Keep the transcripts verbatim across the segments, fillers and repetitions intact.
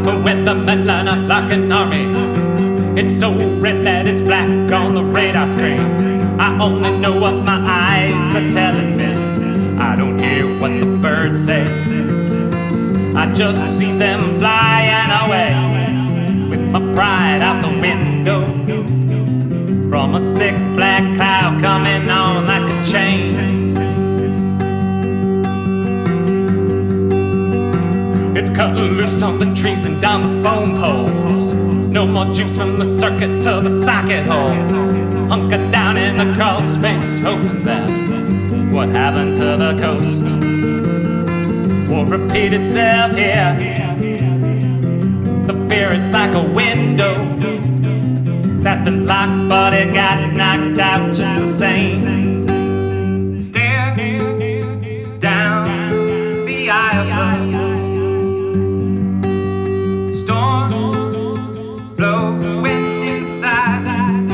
for weathermen line up like an army. It's so red that it's black on the radar screen. I only know what my eyes are telling me. I don't hear what the birds say. I just see them flying away with my pride out the window from a sick black cloud coming on like a chain. It's cut loose on the trees and down the phone poles. No more juice from the circuit to the socket hole. Hunkered down in the crawl space, hoping that what happened to the coast won't repeat itself here. The fear, it's like a window that's been locked, but it got knocked out just the same. Stare down the aisle. Blowing inside.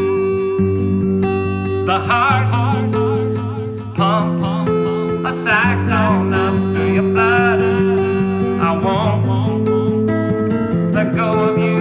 The heart pumps a cyclone up through your blood. I won't let go of you.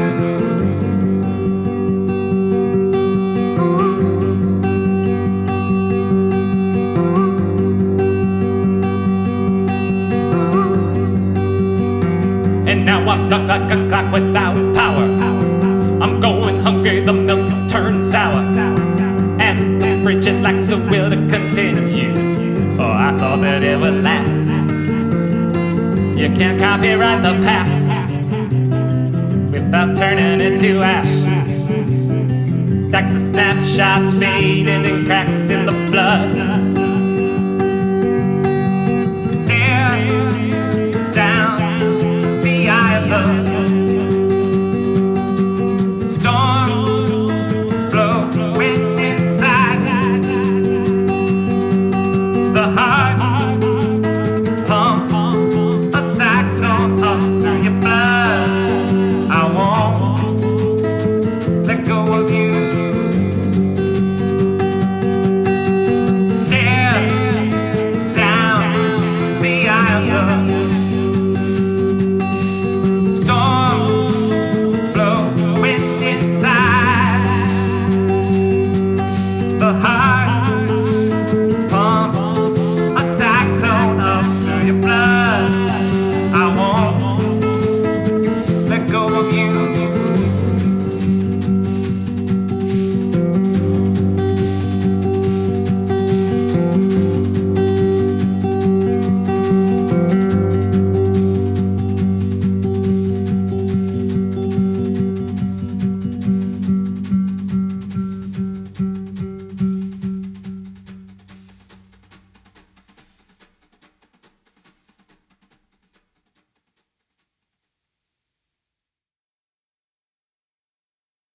And now I'm stuck like a clock without power. I'm going hungry, the milk has turned sour, and the fridge, it lacks the will to continue. Oh, I thought that it would last. You can't copyright the past without turning it to ash. Stacks of snapshots faded and cracked in the blood. Stare down the aisle.